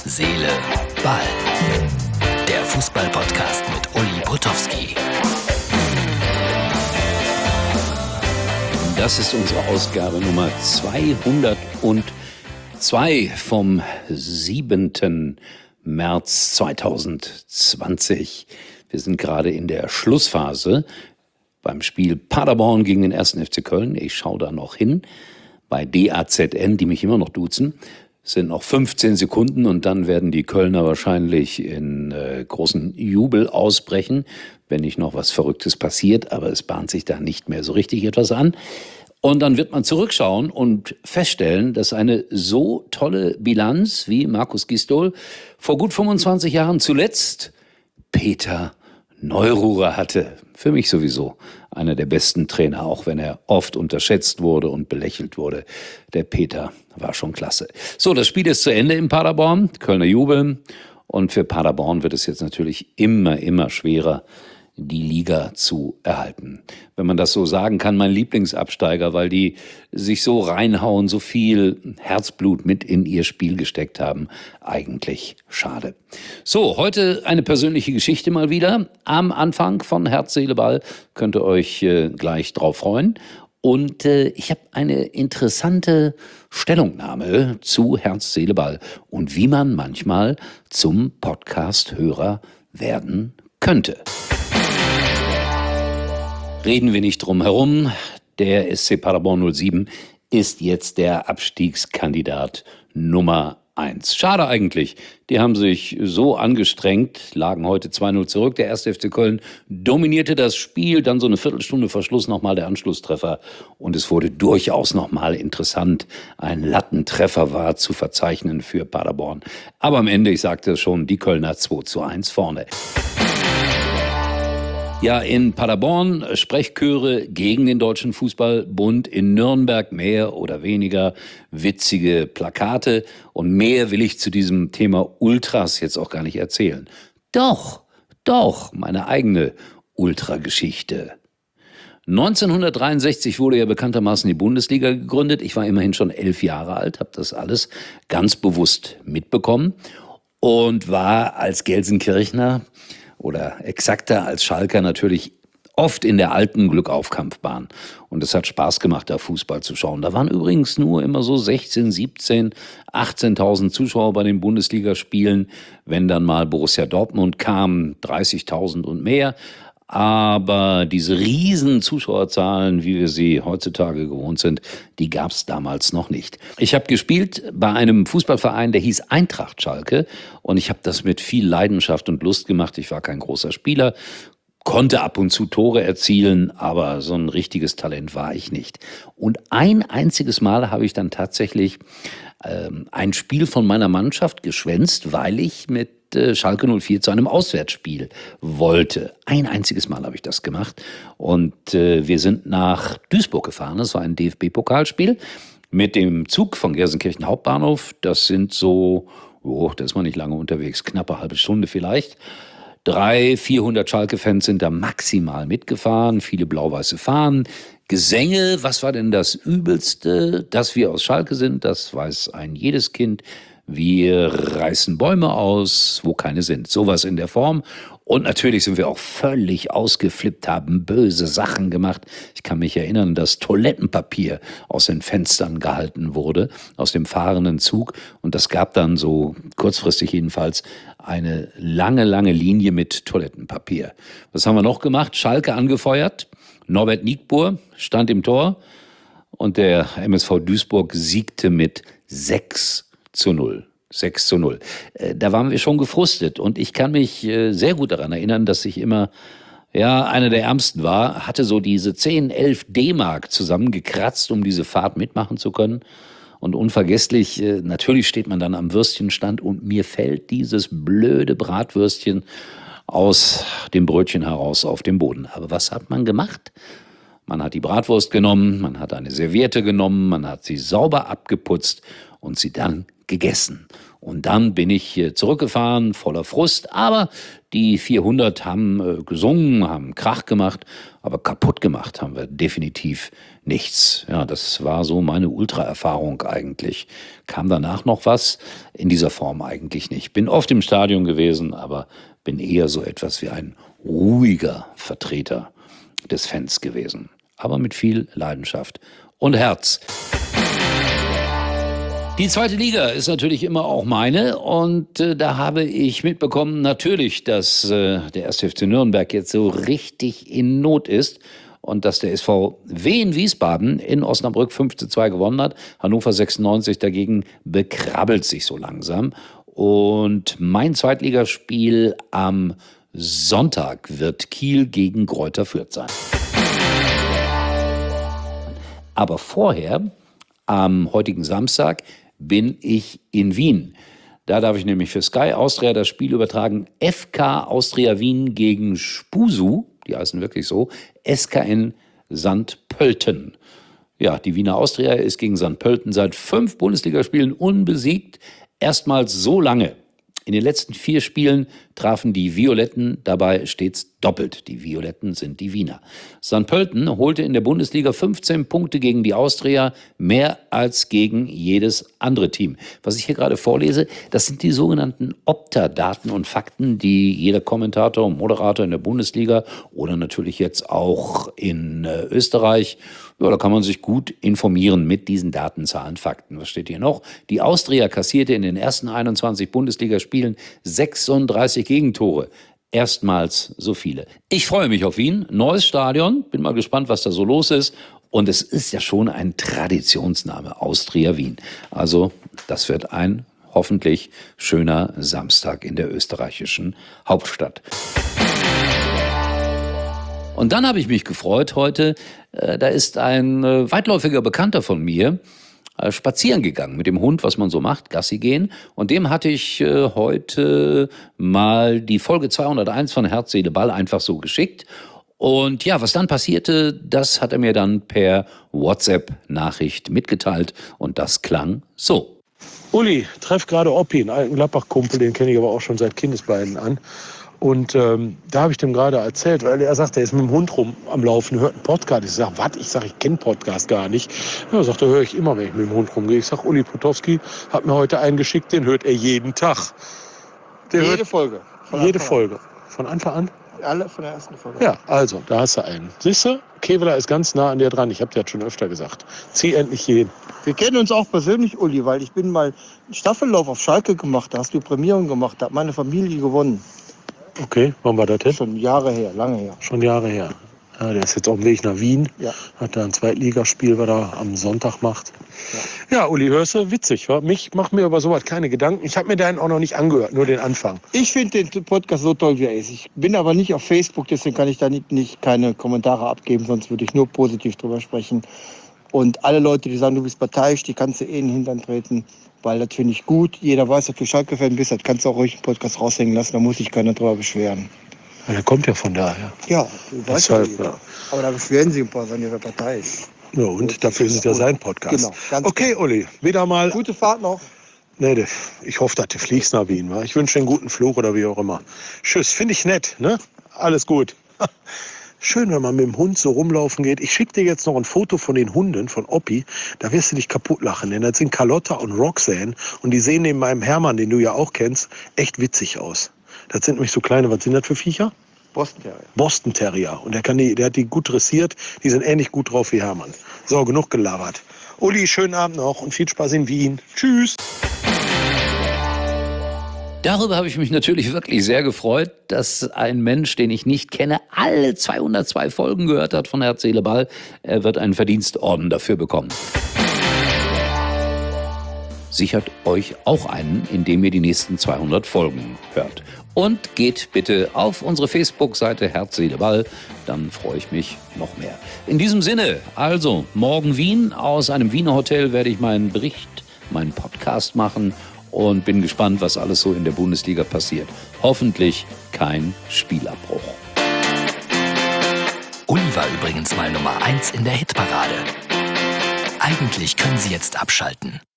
Seele, Ball. Der Fußball-Podcast mit Uli Potowski. Das ist unsere Ausgabe Nummer 202 vom 7. März 2020. Wir sind gerade in der Schlussphase beim Spiel Paderborn gegen den 1. FC Köln. Ich schaue da noch hin. Bei DAZN, die mich immer noch duzen, sind noch 15 Sekunden und dann werden die Kölner wahrscheinlich in großen Jubel ausbrechen, wenn nicht noch was Verrücktes passiert. Aber es bahnt sich da nicht mehr so richtig etwas an. Und dann wird man zurückschauen und feststellen, dass eine so tolle Bilanz wie Markus Gisdol vor gut 25 Jahren zuletzt Peter Neururer hatte. Für mich sowieso einer der besten Trainer, auch wenn er oft unterschätzt wurde und belächelt wurde. Der Peter war schon klasse. So, das Spiel ist zu Ende in Paderborn. Kölner jubeln. Und für Paderborn wird es jetzt natürlich immer schwerer, die Liga zu erhalten. Wenn man das so sagen kann, mein Lieblingsabsteiger, weil die sich so reinhauen, so viel Herzblut mit in ihr Spiel gesteckt haben. Eigentlich schade. So, heute eine persönliche Geschichte mal wieder. Am Anfang von Herz, Seele, Ball könnt ihr euch gleich drauf freuen. Und ich habe eine interessante Stellungnahme zu Herz, Seele, Ball und wie man manchmal zum Podcast-Hörer werden könnte. Reden wir nicht drum herum. Der SC Paderborn 07 ist jetzt der Abstiegskandidat Nummer 1. Schade eigentlich. Die haben sich so angestrengt, lagen heute 2-0 zurück. Der 1. FC Köln dominierte das Spiel, dann so eine Viertelstunde vor Schluss nochmal der Anschlusstreffer. Und es wurde durchaus nochmal interessant. Ein Lattentreffer war zu verzeichnen für Paderborn. Aber am Ende, ich sagte es schon, die Kölner 2-1 vorne. Ja, in Paderborn Sprechchöre gegen den Deutschen Fußballbund, in Nürnberg mehr oder weniger witzige Plakate und mehr will ich zu diesem Thema Ultras jetzt auch gar nicht erzählen. Doch, meine eigene Ultrageschichte. 1963 wurde ja bekanntermaßen die Bundesliga gegründet. Ich war immerhin schon 11 Jahre alt, habe das alles ganz bewusst mitbekommen und war als Gelsenkirchner oder exakter als Schalker natürlich oft in der alten Glückaufkampfbahn. Und es hat Spaß gemacht, da Fußball zu schauen. Da waren übrigens nur immer so 16, 17, 18.000 Zuschauer bei den Bundesligaspielen. Wenn dann mal Borussia Dortmund kam, 30.000 und mehr. Aber diese riesen Zuschauerzahlen, wie wir sie heutzutage gewohnt sind, die gab es damals noch nicht. Ich habe gespielt bei einem Fußballverein, der hieß Eintracht Schalke. Und ich habe das mit viel Leidenschaft und Lust gemacht. Ich war kein großer Spieler, konnte ab und zu Tore erzielen, aber so ein richtiges Talent war ich nicht. Und ein einziges Mal habe ich dann tatsächlich ein Spiel von meiner Mannschaft geschwänzt, weil ich mit Schalke 04 zu einem Auswärtsspiel wollte. Ein einziges Mal habe ich das gemacht. Und wir sind nach Duisburg gefahren. Das war ein DFB-Pokalspiel mit dem Zug von Gelsenkirchen Hauptbahnhof. Das sind so, da ist man nicht lange unterwegs, knappe halbe Stunde vielleicht. 300-400 Schalke-Fans sind da maximal mitgefahren, viele blau-weiße Fahnen. Gesänge, was war denn das Übelste? Dass wir aus Schalke sind, das weiß ein jedes Kind. Wir reißen Bäume aus, wo keine sind. Sowas in der Form. Und natürlich sind wir auch völlig ausgeflippt, haben böse Sachen gemacht. Ich kann mich erinnern, dass Toilettenpapier aus den Fenstern gehalten wurde, aus dem fahrenden Zug. Und das gab dann so kurzfristig jedenfalls eine lange Linie mit Toilettenpapier. Was haben wir noch gemacht? Schalke angefeuert. Norbert Niegbur stand im Tor. Und der MSV Duisburg siegte mit 6-0. 6-0. Da waren wir schon gefrustet und ich kann mich sehr gut daran erinnern, dass ich immer einer der Ärmsten war, hatte so diese 10, 11 D-Mark zusammengekratzt, um diese Fahrt mitmachen zu können. Und unvergesslich, natürlich steht man dann am Würstchenstand und mir fällt dieses blöde Bratwürstchen aus dem Brötchen heraus auf den Boden. Aber was hat man gemacht? Man hat die Bratwurst genommen, man hat eine Serviette genommen, man hat sie sauber abgeputzt und sie dann gegessen. Und dann bin ich zurückgefahren, voller Frust. Aber die 400 haben gesungen, haben Krach gemacht, aber kaputt gemacht haben wir definitiv nichts. Ja, das war so meine Ultra-Erfahrung eigentlich. Kam danach noch was? In dieser Form eigentlich nicht. Bin oft im Stadion gewesen, aber bin eher so etwas wie ein ruhiger Vertreter des Fans gewesen. Aber mit viel Leidenschaft und Herz. Die zweite Liga ist natürlich immer auch meine und da habe ich mitbekommen natürlich, dass der 1. FC Nürnberg jetzt so richtig in Not ist und dass der SV Wien Wiesbaden in Osnabrück 5:2 gewonnen hat. Hannover 96 dagegen bekrabbelt sich so langsam und mein Zweitligaspiel am Sonntag wird Kiel gegen Greuther Fürth sein. Aber vorher, am heutigen Samstag, bin ich in Wien. Da darf ich nämlich für Sky Austria das Spiel übertragen. FK Austria Wien gegen Spusu, die heißen wirklich so, SKN St. Pölten. Ja, die Wiener Austria ist gegen St. Pölten seit 5 Bundesligaspielen unbesiegt. Erstmals so lange. In den letzten 4 Spielen trafen die Violetten dabei stets doppelt. Die Violetten sind die Wiener. St. Pölten holte in der Bundesliga 15 Punkte gegen die Austria, mehr als gegen jedes andere Team. Was ich hier gerade vorlese, das sind die sogenannten Opta-Daten und Fakten, die jeder Kommentator und Moderator in der Bundesliga oder natürlich jetzt auch in Österreich, ja, da kann man sich gut informieren mit diesen Daten, Zahlen, Fakten. Was steht hier noch? Die Austria kassierte in den ersten 21 Bundesligaspielen 36 Gegentore. Erstmals so viele. Ich freue mich auf Wien. Neues Stadion. Bin mal gespannt, was da so los ist. Und es ist ja schon ein Traditionsname, Austria Wien. Also das wird ein hoffentlich schöner Samstag in der österreichischen Hauptstadt. Und dann habe ich mich gefreut heute, da ist ein weitläufiger Bekannter von mir spazieren gegangen mit dem Hund, was man so macht, Gassi gehen. Und dem hatte ich heute mal die Folge 201 von Herz, Seele, Ball einfach so geschickt. Und ja, was dann passierte, das hat er mir dann per WhatsApp-Nachricht mitgeteilt. Und das klang so. Uli, treff gerade Oppi, einen alten Gladbach-Kumpel, den kenne ich aber auch schon seit Kindesbeinen an. Und da habe ich dem gerade erzählt, weil er sagt, er ist mit dem Hund rum am Laufen, hört einen Podcast. Ich sage, was? Ich sage, ich kenne Podcast gar nicht. Ja, er sagt, da höre ich immer, wenn ich mit dem Hund rumgehe. Ich sage, Uli Potowski hat mir heute einen geschickt, den hört er jeden Tag. Jede Folge. Jede Folge. Von Anfang an? Alle von der ersten Folge. Ja, also, da hast du einen. Siehst du, Keveler ist ganz nah an dir dran. Ich habe dir das schon öfter gesagt. Zieh endlich jeden. Wir kennen uns auch persönlich, Uli, weil ich bin mal einen Staffellauf auf Schalke gemacht. Da hast du Prämierung gemacht. Da hat meine Familie gewonnen. Okay, wann war das denn? Schon Jahre her, lange her. Schon Jahre her. Ja, der ist jetzt auf dem Weg nach Wien. Ja. Hat da ein Zweitligaspiel, was er am Sonntag macht. Ja, Uli, hörst du? Witzig, wa? Ich mache mir über sowas keine Gedanken. Ich habe mir deinen auch noch nicht angehört, nur den Anfang. Ich finde den Podcast so toll, wie er ist. Ich bin aber nicht auf Facebook, deswegen kann ich da nicht keine Kommentare abgeben, sonst würde ich nur positiv drüber sprechen. Und alle Leute, die sagen, du bist parteiisch, die kannst du in den Hintern treten, weil das finde ich gut. Jeder weiß, dass du Schalke-Fan bist, das kannst du auch ruhig im Podcast raushängen lassen, da muss sich keiner drüber beschweren. Ja, der kommt ja von daher. Ja, du weißt ja, Deshalb, ja. Aber da beschweren sich ein paar, sagen, ihre Partei ist. Ja, und dafür ist es ja sein Podcast. Genau, ganz okay, Uli, wieder mal. Gute Fahrt noch. Nee, ich hoffe, dass du fliegst nach Wien. Wa? Ich wünsche dir einen guten Flug oder wie auch immer. Tschüss, finde ich nett, ne? Alles gut. Schön, wenn man mit dem Hund so rumlaufen geht. Ich schicke dir jetzt noch ein Foto von den Hunden, von Oppi. Da wirst du dich kaputt lachen, denn das sind Carlotta und Roxanne. Und die sehen neben meinem Hermann, den du ja auch kennst, echt witzig aus. Das sind nämlich so kleine, was sind das für Viecher? Boston Terrier. Boston Terrier. Und der hat die gut dressiert. Die sind ähnlich gut drauf wie Hermann. So, genug gelabert. Uli, schönen Abend noch und viel Spaß in Wien. Tschüss. Darüber habe ich mich natürlich wirklich sehr gefreut, dass ein Mensch, den ich nicht kenne, alle 202 Folgen gehört hat von Herz, Seele, Ball. Er wird einen Verdienstorden dafür bekommen. Sichert euch auch einen, indem ihr die nächsten 200 Folgen hört. Und geht bitte auf unsere Facebook-Seite Herz, Seele, Ball, dann freue ich mich noch mehr. In diesem Sinne, also morgen Wien, aus einem Wiener Hotel werde ich meinen Bericht, meinen Podcast machen und bin gespannt, was alles so in der Bundesliga passiert. Hoffentlich kein Spielabbruch. Uli war übrigens mal Nummer 1 in der Hitparade. Eigentlich können Sie jetzt abschalten.